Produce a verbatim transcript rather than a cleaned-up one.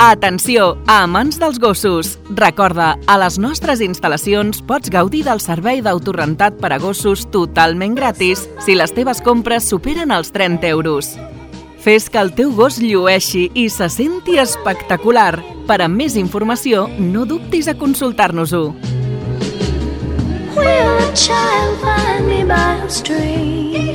Atenció, a amants dels gossos! Recorda, a les nostres instal·lacions pots gaudir del servei d'autorrentat per a gossos totalment gratis si les teves compres superen els trenta euros. Fes que el teu gos llueixi i se senti espectacular. Per a més informació, no dubtis a consultar-nos-ho. Will a child find me by a stream?